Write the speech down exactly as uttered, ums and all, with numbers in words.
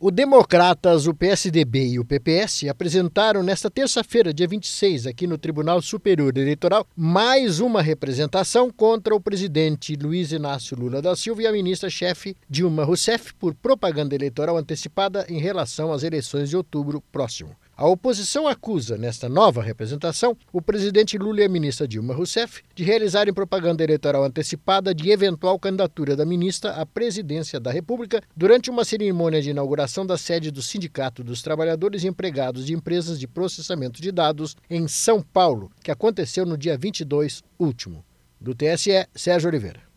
O Democratas, o P S D B e o P P S apresentaram nesta terça-feira, dia vinte e seis, aqui no Tribunal Superior Eleitoral, mais uma representação contra o presidente Luiz Inácio Lula da Silva e a ministra-chefe Dilma Rousseff por propaganda eleitoral antecipada em relação às eleições de outubro próximo. A oposição acusa, nesta nova representação, o presidente Lula e a ministra Dilma Rousseff de realizarem propaganda eleitoral antecipada de eventual candidatura da ministra à presidência da República durante uma cerimônia de inauguração da sede do Sindicato dos Trabalhadores e Empregados de Empresas de Processamento de Dados em São Paulo, que aconteceu no dia vinte e dois último. Do T S E, Sérgio Oliveira.